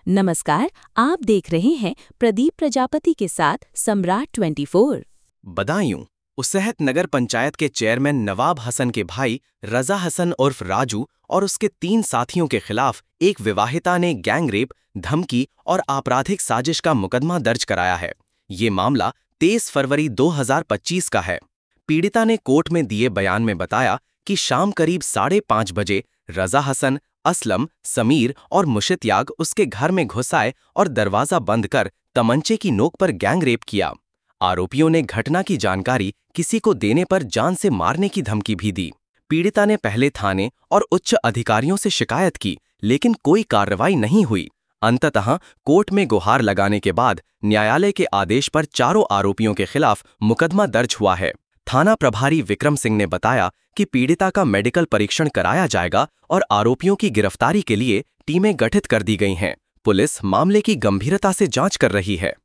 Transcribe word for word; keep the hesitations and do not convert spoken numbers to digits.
नमस्कार, आप देख रहे हैं प्रदीप प्रजापति के साथ सम्राट ट्वेंटी फोर। बदायूं उसहत नगर पंचायत के चेयरमैन नवाब हसन के भाई रजा हसन उर्फ राजू और उसके तीन साथियों के खिलाफ एक विवाहिता ने गैंग रेप, धमकी और आपराधिक साजिश का मुकदमा दर्ज कराया है। ये मामला तेईस फरवरी दो हज़ार पच्चीस का है। पीड़िता ने कोर्ट में दिए बयान में बताया कि शाम करीब साढ़े पाँच बजे रजा हसन, असलम, समीर और मुशित्याग उसके घर में घुस आए और दरवाजा बंद कर तमंचे की नोक पर गैंग रेप किया। आरोपियों ने घटना की जानकारी किसी को देने पर जान से मारने की धमकी भी दी। पीड़िता ने पहले थाने और उच्च अधिकारियों से शिकायत की, लेकिन कोई कार्रवाई नहीं हुई। अंततः कोर्ट में गुहार लगाने के बाद न्यायालय के आदेश पर चारों आरोपियों के खिलाफ मुकदमा दर्ज हुआ है। थाना प्रभारी विक्रम सिंह ने बताया कि पीड़िता का मेडिकल परीक्षण कराया जाएगा और आरोपियों की गिरफ्तारी के लिए टीमें गठित कर दी गई हैं। पुलिस मामले की गंभीरता से जांच कर रही है।